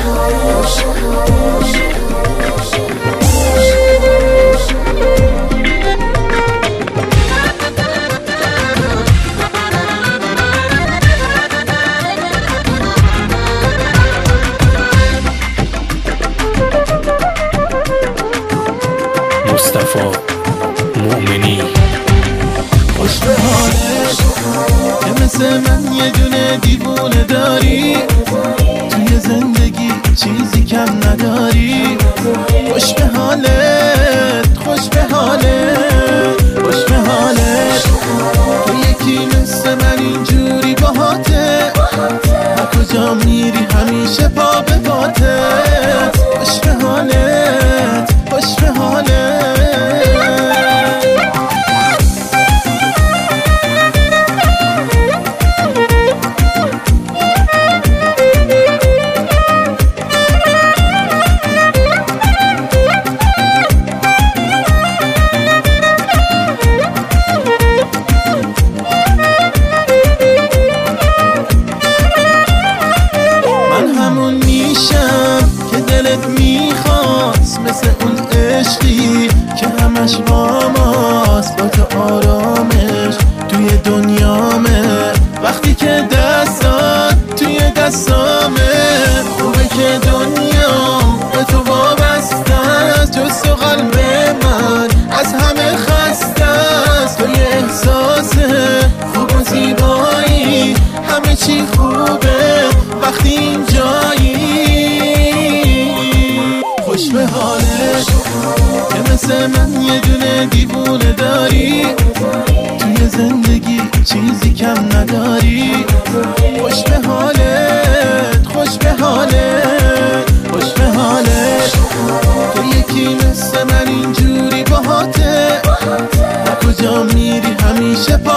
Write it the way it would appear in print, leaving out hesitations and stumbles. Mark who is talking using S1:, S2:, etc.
S1: مصطفی مؤمنی.
S2: خوش به حالت که مثل من یه دونه دیوونه داری، توی زندگی چیزی کم نداری. خوش به حالت، خوش به حالت، خوش به حالت. تو یکی مثل من اینجوری باهاته، هر کجا میری همیشه پا به پاته. خوش به حالت، خوش به حالت. مثل اون عشقی که همش با ماست، با تو آرامش توی دنیامه. وقتی که دستات توی دستامه، خوبه که دنیام به تو وابسته است. جز تو قلب من از همه خسته است. توی احساس خوب و زیبایی، همه چی خوبه وقتی اینجایی. خوش به حالت که مثل من یه دونه دیوونه داری، توی زندگی چیزی کم نداری. خوش به حالت، خوش به حالت، خوش به حالت. تو یکی مثل من اینجوری باهاته، هر کجا میری همیشه